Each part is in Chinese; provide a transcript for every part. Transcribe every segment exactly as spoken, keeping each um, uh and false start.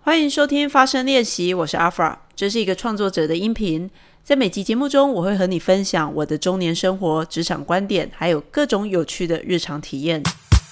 欢迎收听发声练习，我是阿弗拉，这是一个创作者的音频。在每集节目中，我会和你分享我的中年生活、职场观点，还有各种有趣的日常体验。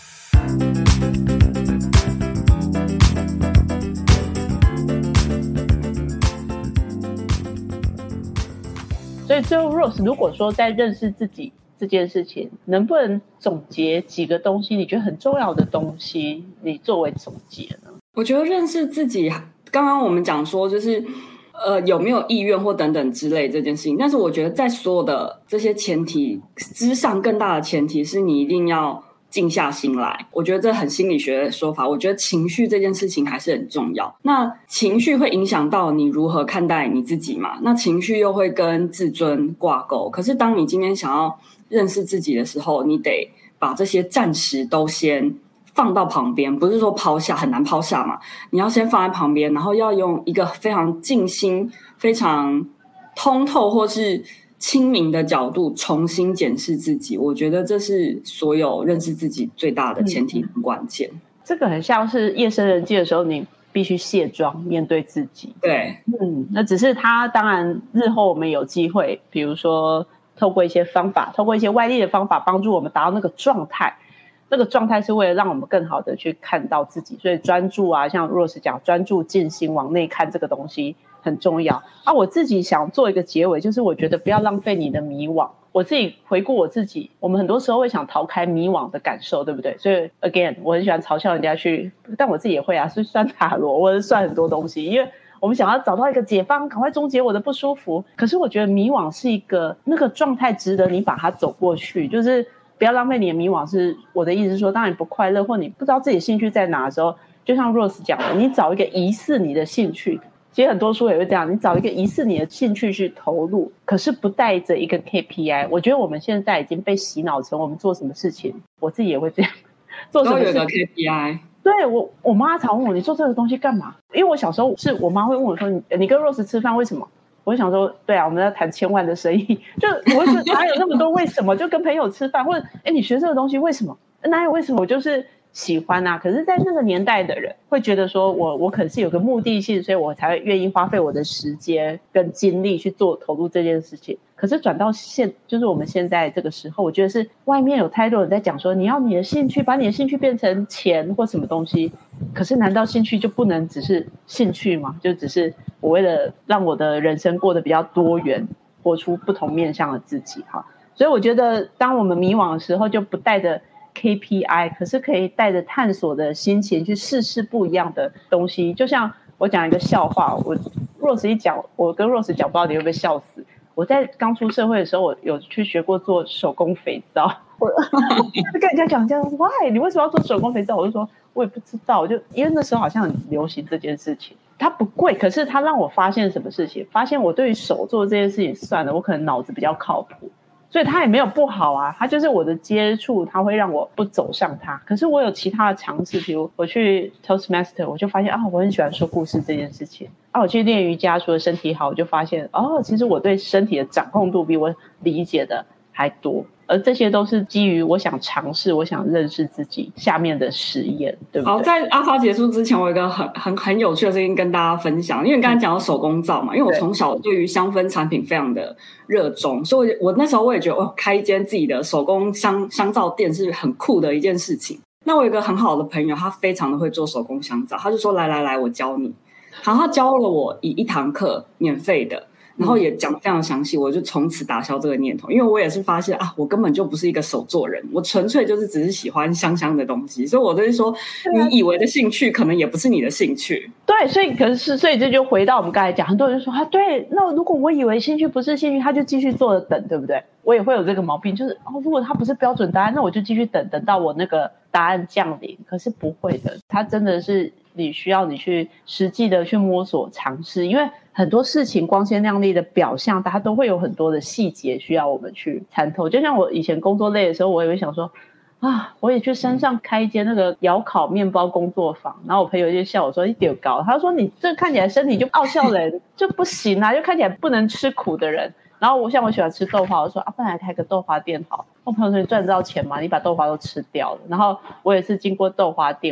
所以最后 Rose， 如果说在认识自己这件事情，能不能总结几个东西，你觉得很重要的东西，你作为总结呢？ 我觉得认识自己，刚刚我们讲说就是呃有没有意愿或等等之类这件事情，但是我觉得在所有的这些前提之上，更大的前提是你一定要静下心来。我觉得这很心理学的说法，我觉得情绪这件事情还是很重要。那情绪会影响到你如何看待你自己嘛，那情绪又会跟自尊挂钩。可是当你今天想要认识自己的时候，你得把这些暂时都先放到旁边，不是说抛下，很难抛下嘛，你要先放在旁边，然后要用一个非常静心、非常通透或是清明的角度重新检视自己。我觉得这是所有认识自己最大的前提跟关键、嗯、 这个很像是夜深人静的时候，你必须卸妆面对自己。 对， 嗯，那只是他当然日后我们有机会，比如说透过一些方法，透过一些外力的方法帮助我们达到那个状态，那个状态是为了让我们更好的去看到自己。所以专注啊，像 Rose 讲专注静心往内看，这个东西很重要啊。我自己想做一个结尾，就是我觉得不要浪费你的迷惘。我自己回顾我自己，我们很多时候会想逃开迷惘的感受，对不对？所以 again 我很喜欢嘲笑人家去，但我自己也会啊，是算塔罗或者算很多东西，因为我们想要找到一个解方，赶快终结我的不舒服。可是我觉得迷惘是一个那个状态值得你把它走过去，就是不要浪费你的迷惘。是我的意思是说，当你不快乐或你不知道自己的兴趣在哪的时候，就像 Rose 讲的，你找一个疑似你的兴趣，其实很多书也会这样，你找一个疑似你的兴趣去投入，可是不带着一个 K P I。 我觉得我们现在已经被洗脑成我们做什么事情，我自己也会这样，做什么事情都有个 K P I。 对，我我妈常问我，你做这个东西干嘛？因为我小时候是我妈会问我说， 你, 你跟 Rose 吃饭为什么？我就想说，对啊，我们要谈千万的生意，就我会说哪有那么多为什么，就跟朋友吃饭，或者哎，你学这个东西为什么？哪有为什么？我就是喜欢啊。可是在那个年代的人会觉得说，我我可能是有个目的性，所以我才会愿意花费我的时间跟精力去做投入这件事情。可是转到现就是我们现在这个时候，我觉得是外面有太多人在讲说，你要你的兴趣，把你的兴趣变成钱或什么东西。可是难道兴趣就不能只是兴趣吗？就只是我为了让我的人生过得比较多元，活出不同面向的自己哈。所以我觉得当我们迷惘的时候，就不带着 K P I， 可是可以带着探索的心情去试试不一样的东西。就像我讲一个笑话，我 Rose 一讲，我跟 Rose 讲，不知道你会不会笑死。我在刚出社会的时候，我有去学过做手工肥皂。我跟人家讲这样 ，Why？ 你为什么要做手工肥皂？我就说我也不知道，就因为那时候好像很流行这件事情。它不贵，可是它让我发现什么事情？发现我对于手做这件事情，算了，我可能脑子比较靠谱。所以它也没有不好啊，它就是我的接触，它会让我不走上它。可是我有其他的尝试，比如我去 Toastmaster， 我就发现啊，我很喜欢说故事这件事情啊。我去练瑜伽，除了身体好，我就发现哦，其实我对身体的掌控度比我理解的还多。而这些都是基于我想尝试，我想认识自己下面的实验，对不对？ 好，在阿发结束之前，我有一个很很很有趣的事情跟大家分享。因为你刚才讲到手工皂嘛，因为我从小对于香氛产品非常的热衷，所以我那时候我也觉得，哦，开一间自己的手工香香皂店是很酷的一件事情。那我有一个很好的朋友，他非常的会做手工香皂，他就说来来来，我教你。好，他教了我以一堂课免费的。然后也讲得非常详细，我就从此打消这个念头。因为我也是发现啊，我根本就不是一个手作人，我纯粹就是只是喜欢香香的东西。所以我就是说，你以为的兴趣可能也不是你的兴趣。 对，所以可是所以这就回到我们刚才讲，很多人就说啊，对，那如果我以为兴趣不是兴趣，他就继续做着等，对不对？我也会有这个毛病，就是哦，如果他不是标准答案，那我就继续等，等到我那个答案降临。可是不会的，他真的是你需要你去实际的去摸索尝试，因为很多事情光鲜亮丽的表象，它都会有很多的细节需要我们去参透。就像我以前工作累的时候，我也会想说啊，我也去山上开一间那个窑烤面包工作坊，然后我朋友就笑我说你丢高，他说你这看起来身体就傲笑人就不行啊，就看起来不能吃苦的人。然后我像我喜欢吃豆花，我说啊，不然来开个豆花店好。我朋友说你赚得到钱吗？你把豆花都吃掉了。然后我也是经过豆花店，我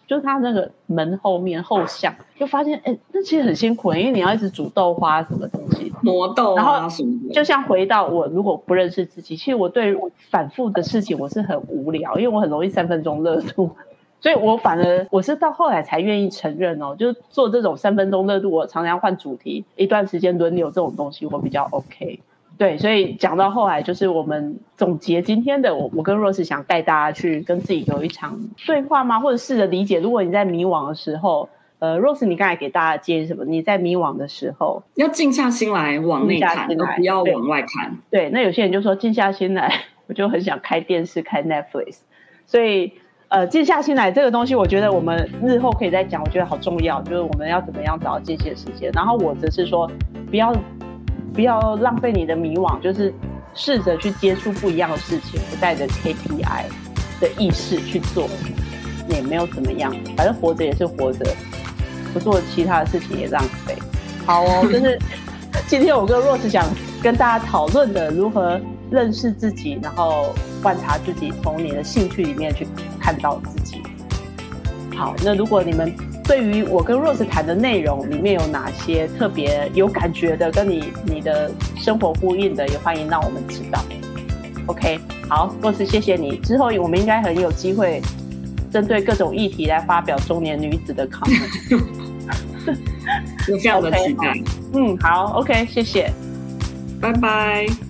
就是他那个门后面后巷，就发现哎，那其实很辛苦，因为你要一直煮豆花什么东西， 磨豆啊什么的。 就像回到我如果不认识自己，其实我对反复的事情我是很无聊，因为我很容易三分钟热度。所以我反而我是到后来才愿意承认哦，就是做这种三分钟热度，我常常换主题，一段时间轮流这种东西，我比较 OK。对，所以讲到后来，就是我们总结今天的，我我跟 Rose 想带大家去跟自己有一场对话吗？或者试着理解，如果你在迷惘的时候，呃 ，Rose 你刚才给大家建议什么？你在迷惘的时候， 要静下心来往内看，而不要往外看。 对，那有些人就说静下心来，我就很想开电视开 Netflix， 所以。呃，静下心来这个东西，我觉得我们日后可以再讲，我觉得好重要，就是我们要怎么样找到这些时间。然后我则是说，不要不要浪费你的迷惘，就是试着去接触不一样的事情，不带着 K P I 的意识去做，也没有怎么样，反正活着也是活着，不做其他的事情也浪费。好哦，就是今天我跟 Rose 想跟大家讨论的如何认识自己，然后观察自己，从你的兴趣里面去看到自己。好，那如果你们对于我跟 Rose 谈的内容里面有哪些特别有感觉的，跟你你的生活呼应的，也欢迎让我们知道。OK， 好 ，Rose 谢谢你。之后我们应该很有机会针对各种议题来发表中年女子的 comment。 我非常的期待。 嗯，好 ，OK， 谢谢， 拜拜。